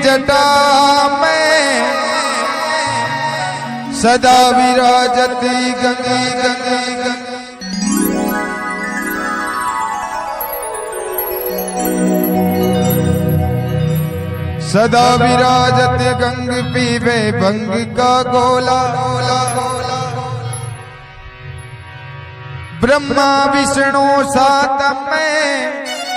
जटा में सदा विराजती गंगे गंगे गंगे। सदा विराजत गंग पीवे भंग का गोला। ब्रह्मा विष्णु सात में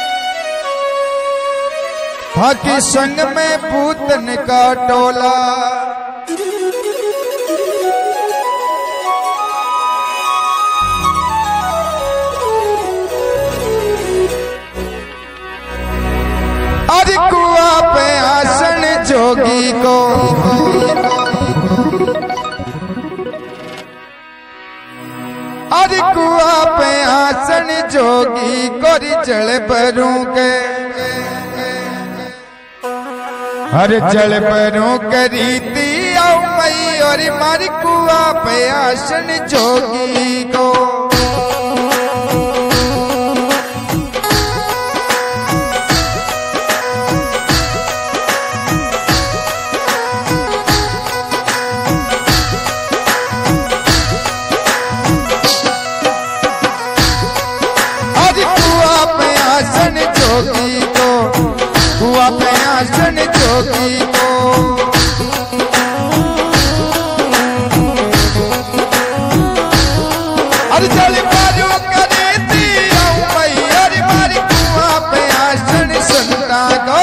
बाकी संग में पूतन का टोला। अरे कुआ पे आसन जोगी को अरे कुआ पे आसन जोगी को जल परों के हर जल परों करीती आओ मई और मारी कुआ पे आसन जोगी को। जोगी को हुआ पे आसन जोगी को अरे चल बाजू करे दिया मई अरे मारी कुआ पे आसन संता को।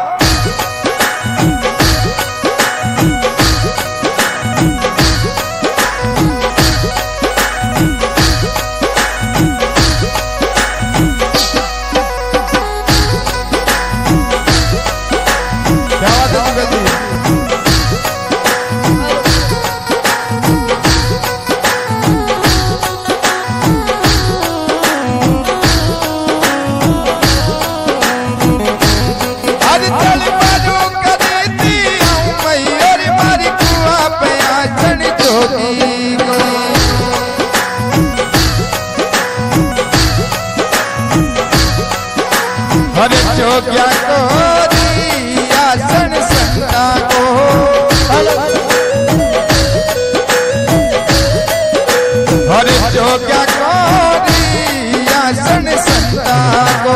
हरे जोग्या को आसन संता को हरे जोग्या को आसन संता को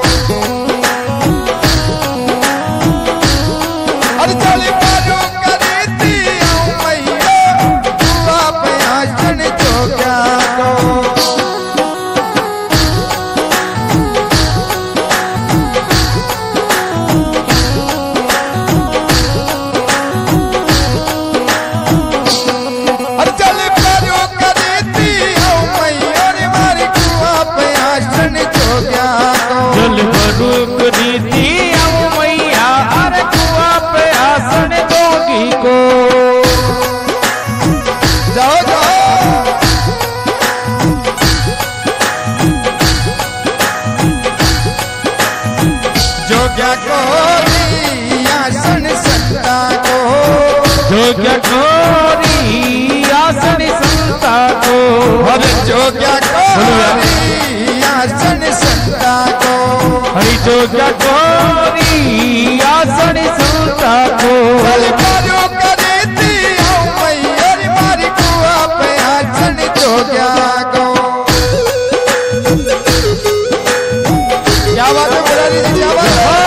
हर चल बाजू करे दिया मैया तू आप आसन जोग्या को। जोग्या को आसन संता को जोग्या को आसन संता को हरि जोग्या को आसन संता को हरि जोग्या को आसन संता को। बाजू करे दिया मैया मारी कुआ पे आसन जोग्या को। क्या बात है मुरारी जी, क्या बात है।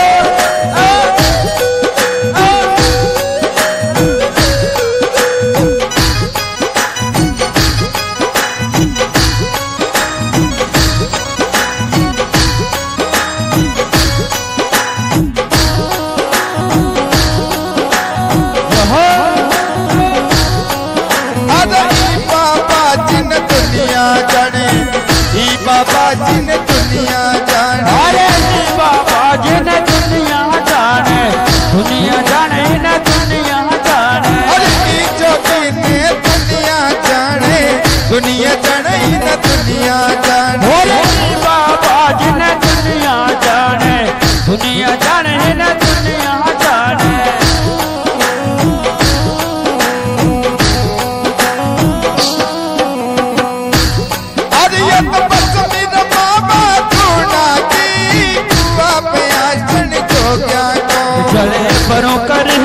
बाबा जिन दुनिया जाने अरे बाबा जिन दुनिया जाने दुनिया जाने न दुनिया जाने अरे जोगी ने दुनिया जाने दुनिया जाने न दुनिया जाने अरे बाबा जिन दुनिया जाने दुनिया जाने न दुनिया जाने। जले परों कर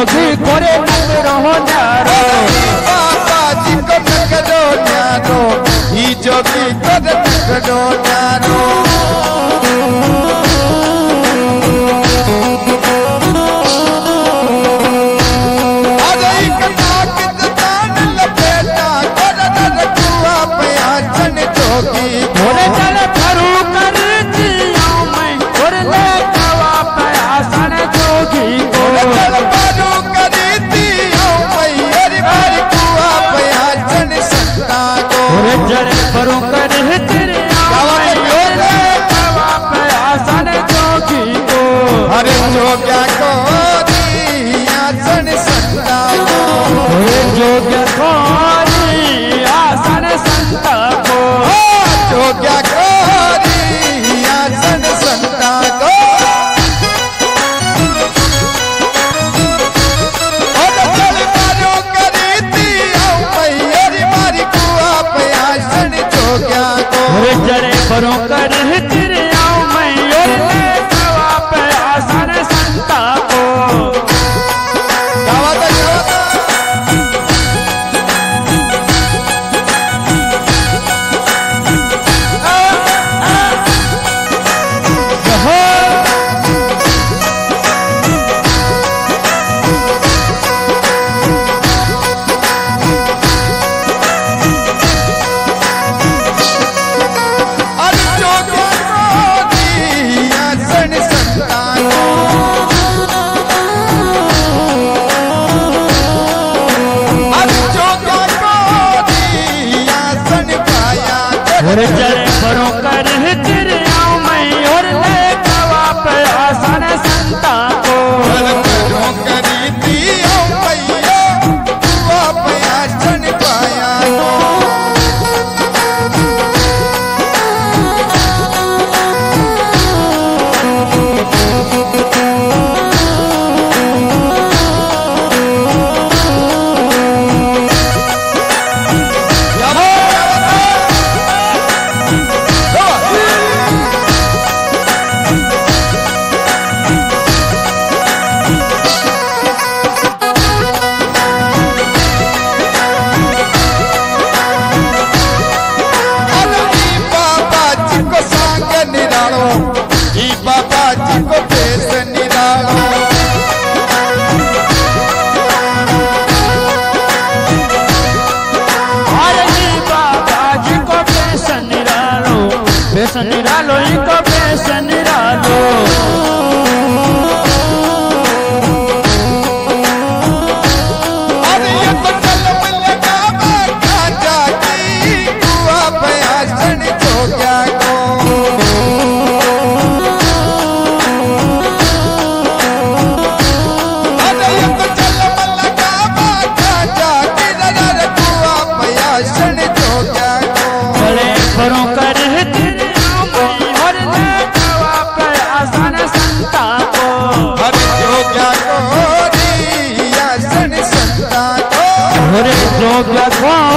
जोगी कोरे नगरो न्यारो बाबा जी को नगरो न्यारो ही जोगी कोरे नगरो न्यारो अरे एक नाक दान लपेटा कोरे नगरुआ प्याचन जोगी कोरे चल फरू कर दिया मैं और ले कवा प्यासन जोगी को चल फरू कर दिया मैं और मारी कुआ प्याचन संता को और जरे फरू कर दिया मैं और ले कवा प्यासन जोगी को अरे जोग्या को दिया सन संता को जोग्य कोरी आसन संता को जोग्या को दिया सन संता को और चल मारो करी दिया मैयरी मारी कुआ प्यासन जोग्या को जड़े परों कर तिरिया मैं और ले कवा प्यासन संता को गावाता गावाता अरे जोग्या को दिया सन संता को अरे जोग्या को दिया सन पाया और जड़े परों कर तिरिया मैं और ले कवा प्यासन संता को जो करी दिया मैया कुआ प्यासन पाया बाबा जी को सांग निरालो ई बाबा जी को भेष निरालो अरे बाबा जी को बेसन निरालो इनको बेसन निरालो अरे ये तो चल मिलेगा बाबा जागी कुआ प्यासन जोग्या को अरे ये तो चल मिलेगा बाबा जागी नजर कुआ प्यासन जोग्या को बड़े परों कर तिरिया मैं और ले कवा प्यासन संता को अरे जोग्या को दिया सन संता को और जोग्य को